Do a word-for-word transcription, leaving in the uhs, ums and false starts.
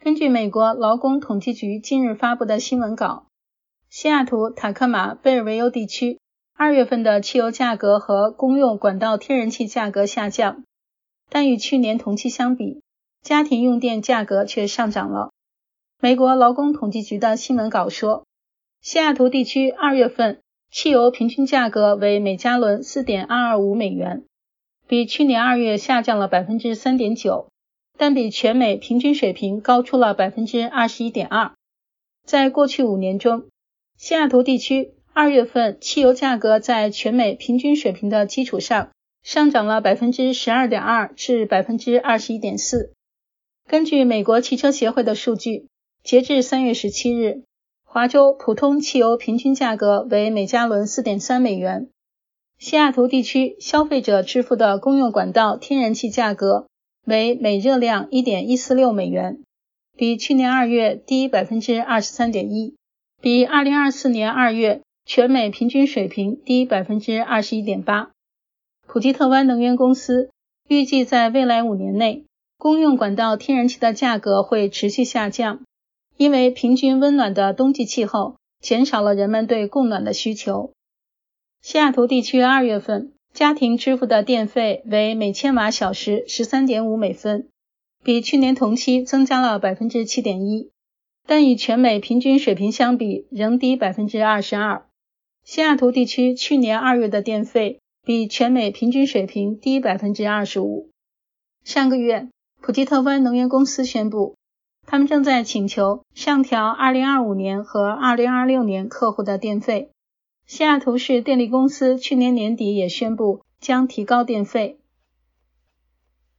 根据美国劳工统计局近日发布的新闻稿，西雅图、塔科马、贝尔维尤地区二月份的汽油价格和公用管道天然气价格下降，但与去年同期相比，家庭用电价格却上涨了。美国劳工统计局的新闻稿说，西雅图地区二月份汽油平均价格为每加仑 四点二二五 美元，比去年二月下降了 百分之三点九， 但比全美平均水平高出了 百分之二十一点二。 在过去五年中，西雅图地区二月份汽油价格在全美平均水平的基础上上涨了 百分之十二点二 至 百分之二十一点四。 根据美国汽车协会的数据，截至三月十七日，华州普通汽油平均价格为每加仑 四点三 美元。西雅图地区消费者支付的公用管道天然气价格为每热量 一点一四六 美元，比去年二月低 百分之二十三点一， 比二零二四年二月全美平均水平低 百分之二十一点八。 普吉特湾能源公司预计在未来五年内，公用管道天然气的价格会持续下降，因为平均温暖的冬季气候减少了人们对供暖的需求。西雅图地区二月份家庭支付的电费为每千瓦小时 十三点五美分，比去年同期增加了 百分之七点一， 但与全美平均水平相比仍低 百分之二十二。 西雅图地区去年二月的电费比全美平均水平低 百分之二十五。 上个月，普吉特湾能源公司宣布，他们正在请求上调二零二五年和二零二六年客户的电费。西雅图市电力公司去年年底也宣布将提高电费。